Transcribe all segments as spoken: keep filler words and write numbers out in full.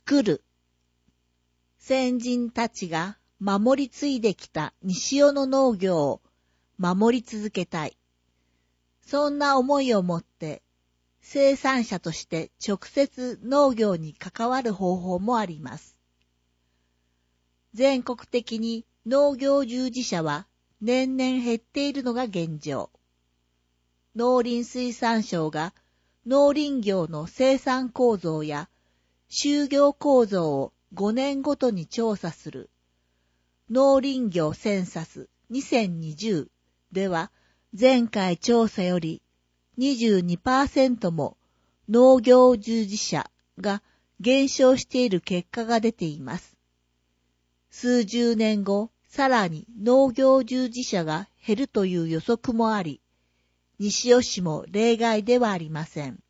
作る。先人たちが守り継いできた西尾の農業を守り続けたい。そんな思いを持って生産者として直接農業に関わる方法もあります。全国的に農業従事者は年々減っているのが現状。農林水産省が農林業の生産構造や就業構造をごねんごとに調査する農林業センサスにせんにじゅうでは前回調査より にじゅうにパーセント も農業従事者が減少している結果が出ています。数十年後、さらに農業従事者が減るという予測もあり、西尾市も例外ではありません。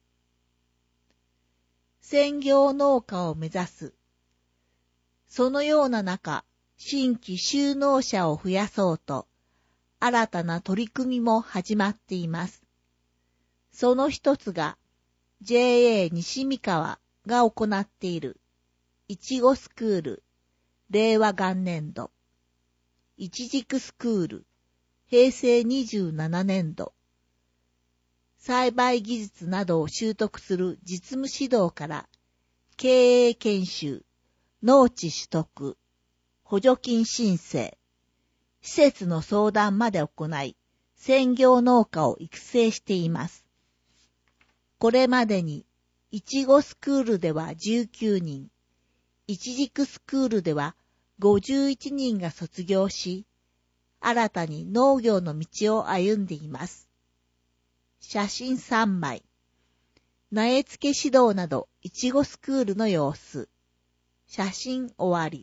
専業農家を目指す。そのような中、新規就農者を増やそうと、新たな取り組みも始まっています。その一つが、ジェーエー 西三河が行っている、いちごスクール、令和元年度、いちじくスクール、平成にじゅうななねん度、栽培技術などを習得する実務指導から、経営研修、農地取得、補助金申請、施設の相談まで行い、専業農家を育成しています。これまでに、いちごスクールではじゅうきゅうにん、いちじくスクールではごじゅういちにんが卒業し、新たに農業の道を歩んでいます。写真さんまい。苗付け指導などいちごスクールの様子。写真終わり。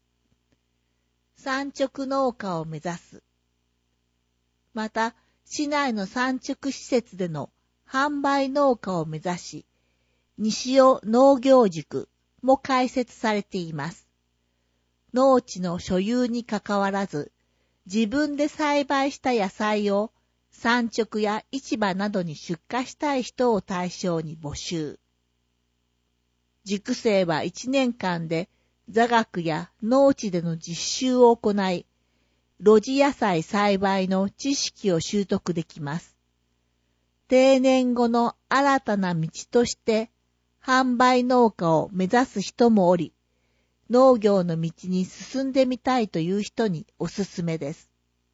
産直農家を目指す。また、市内の産直施設での販売農家を目指し、西尾農業塾も開設されています。農地の所有にかかわらず、自分で栽培した野菜を産直や市場などに出荷したい人を対象に募集。塾生はいちねんかんで座学や農地での実習を行い、露地野菜栽培の知識を習得できます。定年後の新たな道として販売農家を目指す人もおり、農業の道に進んでみたいという人におすすめです。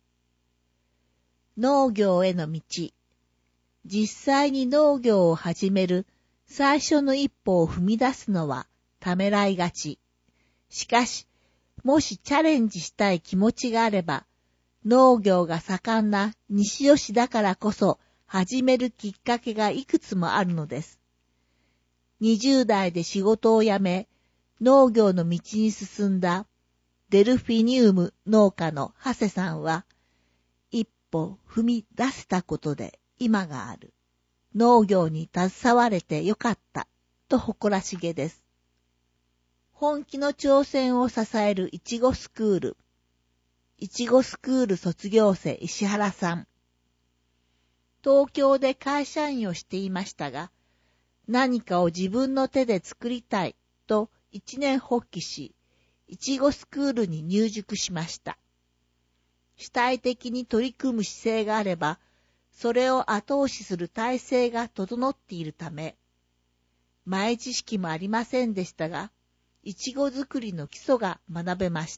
農業への道。実際に農業を始める最初の一歩を踏み出すのはためらいがち。しかし、もしチャレンジしたい気持ちがあれば、農業が盛んな西尾市だからこそ始めるきっかけがいくつもあるのです。にじゅう代で仕事を辞め、農業の道に進んだデルフィニウム農家の長谷さんは、一歩踏み出せたことで今がある。農業に携われてよかったと誇らしげです。本気の挑戦を支えるいちごスクール。いちごスクール卒業生石原さん。東京で会社員をしていましたが、何かを自分の手で作りたいと一年発起し、いちごスクールに入塾しました。主体的に取り組む姿勢があれば、それを後押しする体制が整っているため、前知識もありませんでしたが、いちご作りの基礎が学べました。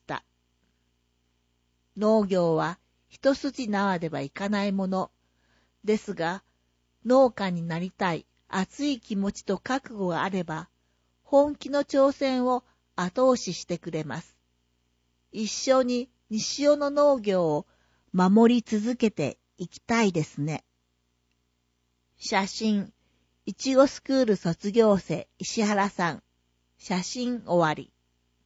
農業は一筋縄ではいかないものですが、農家になりたい熱い気持ちと覚悟があれば、本気の挑戦を後押ししてくれます。一緒に西尾の農業を守り続けていきたいですね。写真、いちごスクール卒業生石原さん。写真終わり。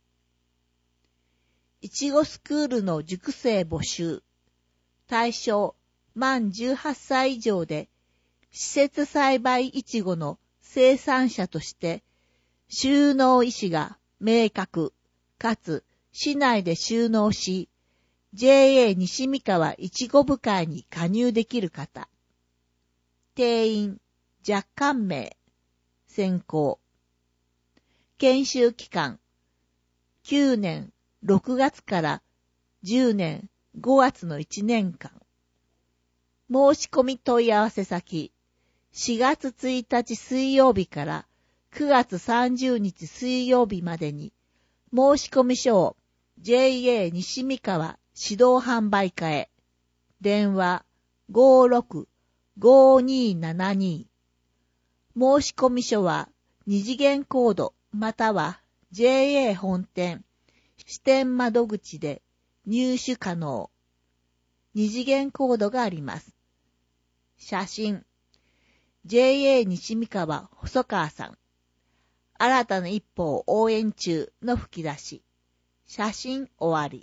いちごスクールの塾生募集。対象、満じゅうはっさい以上で、施設栽培いちごの生産者として、就農意思が明確、かつ市内で就農し、ジェーエー 西三河いちご部会に加入できる方。定員、若干名、選考。 研修期間、きゅうねんろくがつからじゅうねんごがつのいちねんかん。申し込み問い合わせ先、しがつついたち水曜日からくがつさんじゅうにち水曜日までに、申込書を ジェイエー 西三河指導販売課へ、電話 ごーろくごーにーななにー、申込書は二次元コードまたは ジェイエー 本店支店窓口で入手可能。二次元コードがあります。写真 ジェイエー 西三河細川さん、新たな一歩を応援中の吹き出し。写真終わり。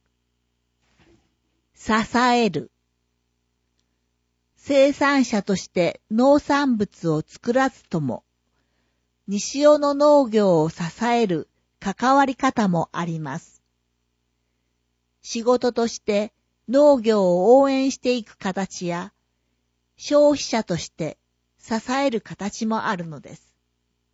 支える。生産者として農産物を作らずとも、西尾の農業を支える関わり方もあります。仕事として農業を応援していく形や、消費者として支える形もあるのです。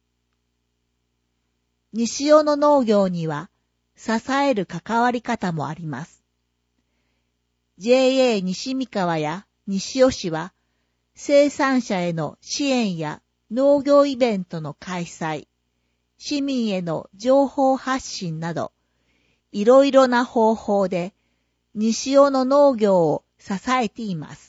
西尾の農業には支える関わり方もあります。ジェイエー 西三河や西尾市は生産者への支援や農業イベントの開催、市民への情報発信など、いろいろな方法で西尾の農業を支えています。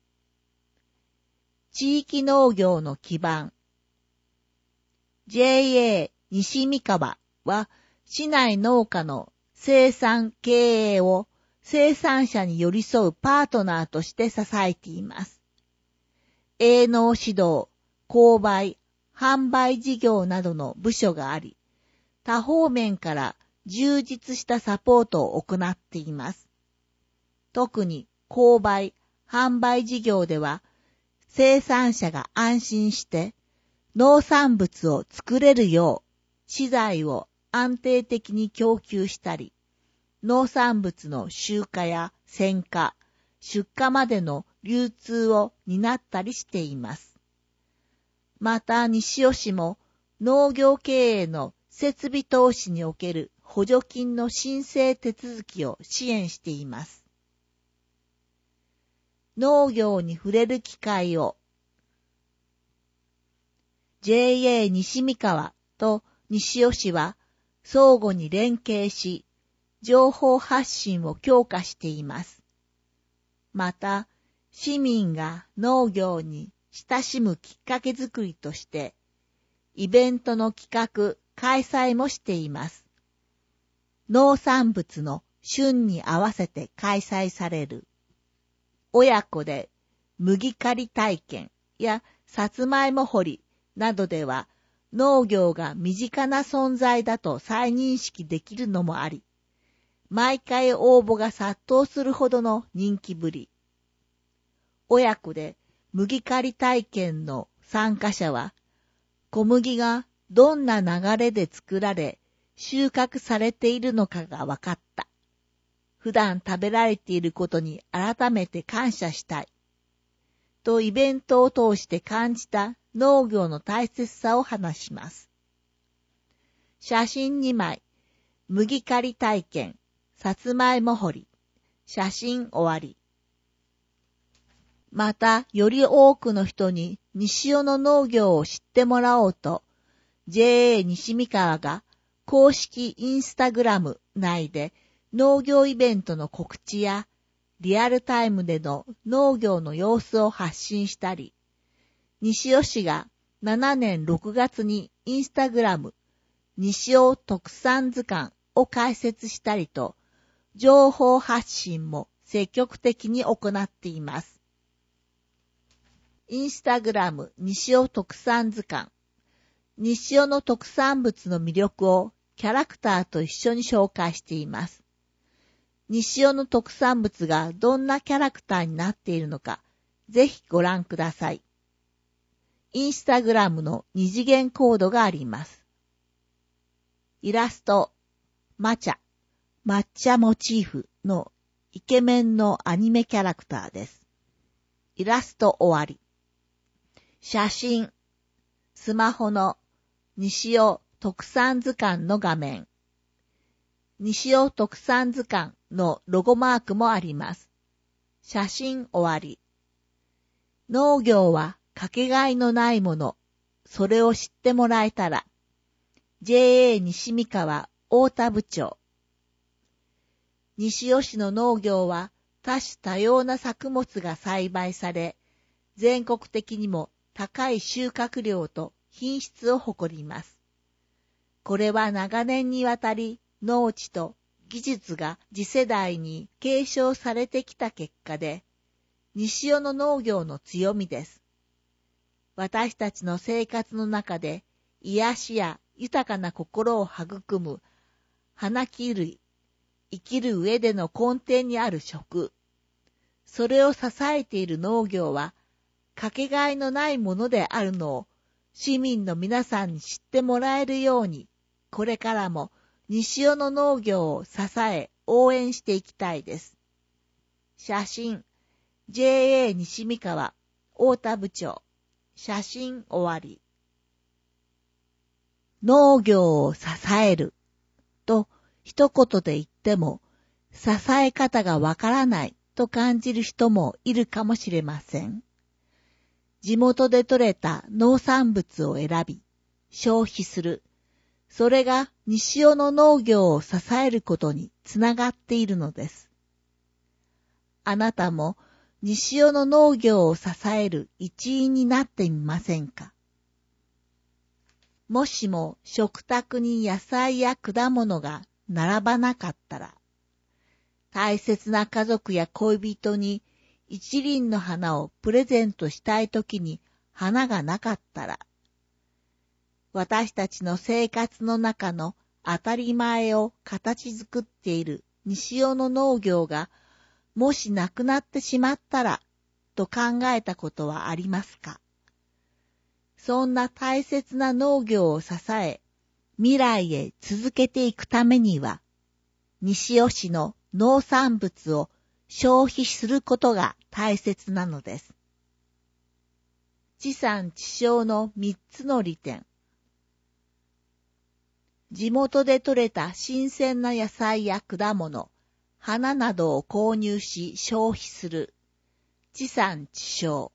地域農業の基盤。ジェイエー 西三河は市内農家の生産経営を生産者に寄り添うパートナーとして支えています。営農指導、購買、販売事業などの部署があり、多方面から充実したサポートを行っています。特に購買、販売事業では、生産者が安心して農産物を作れるよう、資材を安定的に供給したり、農産物の集荷や選果、出荷までの流通を担ったりしています。また西尾市も農業経営の設備投資における補助金の申請手続きを支援しています。農業に触れる機会を ジェイエー 西三河と西尾市は相互に連携し、情報発信を強化しています。また、市民が農業に親しむきっかけづくりとして、イベントの企画、開催もしています。農産物の旬に合わせて開催される、親子で麦刈り体験やさつまいも掘りなどでは、農業が身近な存在だと再認識できるのもあり、毎回応募が殺到するほどの人気ぶり。親子で麦刈り体験の参加者は、小麦がどんな流れで作られ、収穫されているのかが分かった。普段食べられていることに改めて感謝したい。とイベントを通して感じた農業の大切さを話します。写真にまい、麦刈り体験、さつまいも掘り、写真終わり。また、より多くの人に西尾の農業を知ってもらおうと、ジェイエー 西三河が公式インスタグラム内で農業イベントの告知やリアルタイムでの農業の様子を発信したり、西尾市がななねんろくがつにインスタグラム西尾特産図鑑を開設したりと、情報発信も積極的に行っています。インスタグラム西尾特産図鑑。西尾の特産物の魅力をキャラクターと一緒に紹介しています。西尾の特産物がどんなキャラクターになっているのか、ぜひご覧ください。インスタグラムの二次元コードがあります。イラスト、マチャ、抹茶モチーフのイケメンのアニメキャラクターです。イラスト終わり。写真、スマホの西尾特産図鑑の画面。西尾特産図鑑のロゴマークもあります。写真終わり。農業はかけがえのないもの。それを知ってもらえたら。ジェーエー 西三河太田部長。西尾市の農業は多種多様な作物が栽培され、全国的にも高い収穫量と品質を誇ります。これは長年にわたり農地と技術が次世代に継承されてきた結果で、西尾の農業の強みです。私たちの生活の中で癒しや豊かな心を育む花木類、生きる上での根底にある食。それを支えている農業は、かけがえのないものであるのを市民の皆さんに知ってもらえるように、これからも西尾の農業を支え、応援していきたいです。写真、ジェーエー 西三河、太田部長。写真終わり。農業を支えると一言で言っても、支え方がわからないと感じる人もいるかもしれません。地元で採れた農産物を選び、消費する。それが西尾の農業を支えることにつながっているのです。あなたも西尾の農業を支える一員になってみませんか。もしも食卓に野菜や果物が並ばなかったら、大切な家族や恋人に一輪の花をプレゼントしたいときに花がなかったら、私たちの生活の中の当たり前を形作っている西尾の農業がもしなくなってしまったらと考えたことはありますか。そんな大切な農業を支え、未来へ続けていくためには、西尾市の農産物を消費することが大切なのです。地産地消の三つの利点。地元で採れた新鮮な野菜や果物、花などを購入し消費する。地産地消。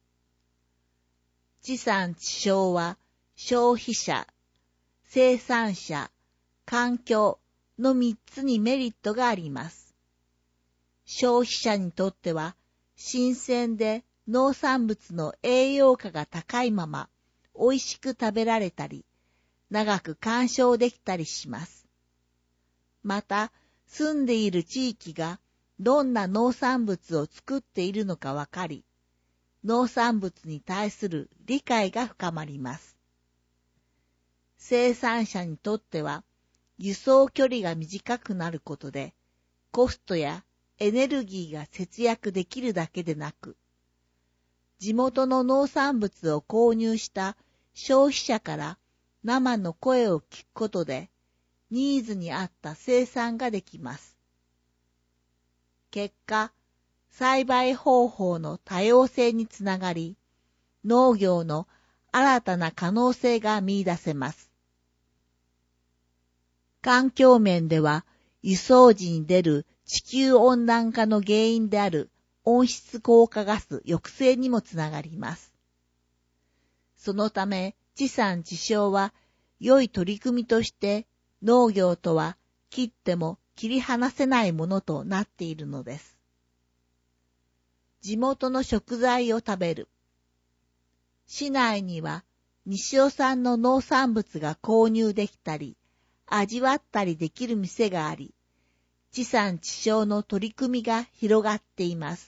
地産地消は消費者、生産者、環境の三つにメリットがあります。消費者にとっては新鮮で農産物の栄養価が高いまま美味しく食べられたり、長く鑑賞できたりします。また、住んでいる地域がどんな農産物を作っているのかわかり、農産物に対する理解が深まります。生産者にとっては、輸送距離が短くなることで、コストやエネルギーが節約できるだけでなく、地元の農産物を購入した消費者から生の声を聞くことで、ニーズに合った生産ができます。結果、栽培方法の多様性につながり、農業の新たな可能性が見出せます。環境面では、輸送時に出る地球温暖化の原因である温室効果ガス抑制にもつながります。そのため、地産地消は良い取り組みとして農業とは切っても切り離せないものとなっているのです。地元の食材を食べる。市内には西尾産の農産物が購入できたり、味わったりできる店があり、地産地消の取り組みが広がっています。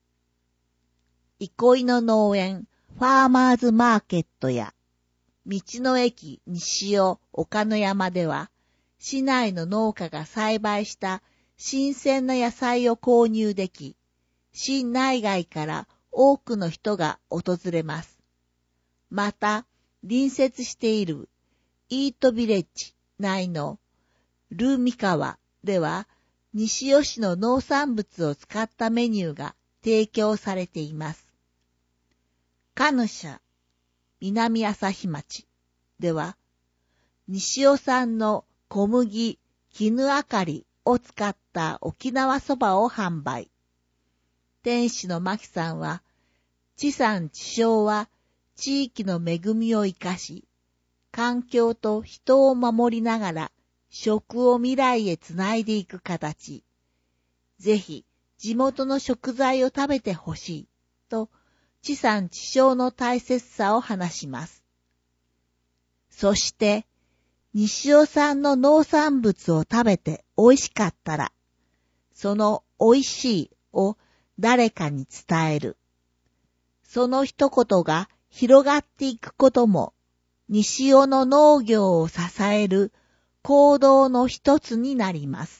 憩いの農園、ファーマーズマーケットや、道の駅西尾岡の山では、市内の農家が栽培した新鮮な野菜を購入でき、市内外から多くの人が訪れます。また、隣接しているイートビレッジ内のルミカワでは、西尾市の農産物を使ったメニューが提供されています。カヌシャ、南朝日町では、 西尾産の小麦、絹あかりを使った沖縄そばを販売。店主の牧さんは、地産地消は地域の恵みを生かし、環境と人を守りながら食を未来へつないでいく形。ぜひ地元の食材を食べてほしいと地産地消の大切さを話します。そして西尾産の農産物を食べて美味しかったら、その美味しいを誰かに伝える。その一言が広がっていくことも、西尾の農業を支える行動の一つになります。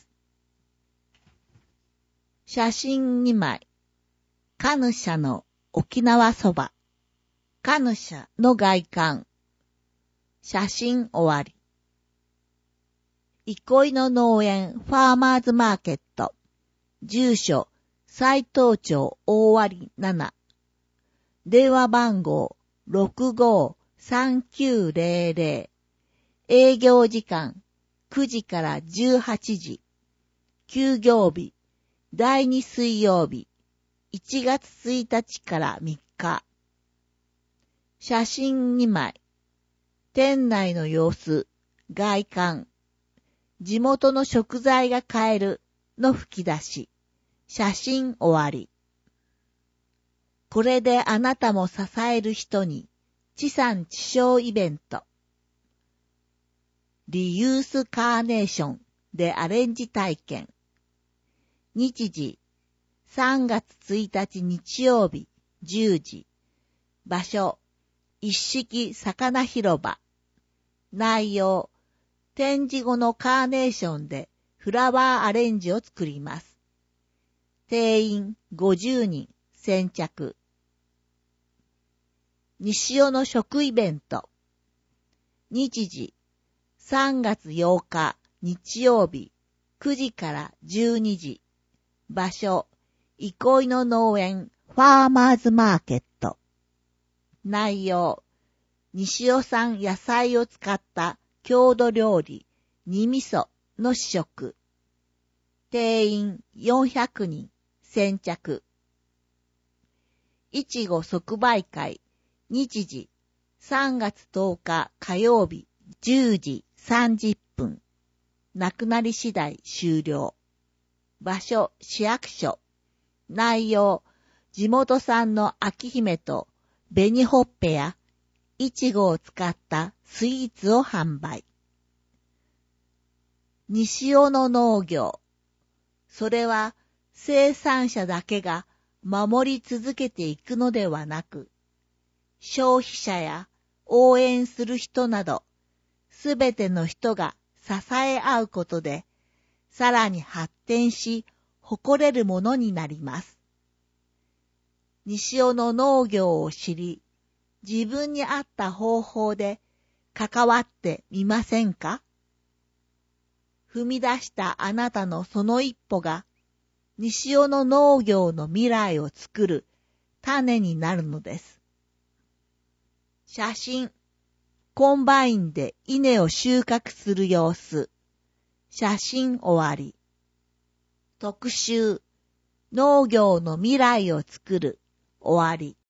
写真にまい。カヌシャの沖縄そば。カヌシャの外観。写真終わり。憩いの農園ファーマーズマーケット。住所、斉藤町大割なな。電話番号 ろくごーさんきゅうぜろぜろ。営業時間くじからじゅうはちじ。休業日だいに水曜日いちがつついたちからみっか。写真にまい。店内の様子、外観。地元の食材が買えるの吹き出し。写真終わり。これであなたも支える人に地産地消イベント。リユースカーネーションでアレンジ体験。日時さんがつついたち日曜日じゅうじ。場所一色魚広場。内容展示後のカーネーションでフラワーアレンジを作ります。定員ごじゅうにん先着。西尾の食イベント。日時さんがつようか日曜日くじからじゅうにじ。場所憩いの農園ファーマーズマーケット。内容西尾産野菜を使った郷土料理煮味噌の試食。定員よんひゃくにん先着。いちご即売会。日時さんがつとおか火曜日じゅうじさんじゅっぷん。なくなり次第終了。場所市役所。内容地元産の秋姫と紅ほっぺやいちごを使ったスイーツを販売。西尾の農業。それは生産者だけが守り続けていくのではなく、消費者や応援する人など、すべての人が支え合うことで、さらに発展し、誇れるものになります。西尾の農業を知り、自分に合った方法で関わってみませんか？踏み出したあなたのその一歩が、西尾の農業の未来を作る種になるのです。写真。コンバインで稲を収穫する様子。写真終わり。特集。農業の未来を作る。終わり。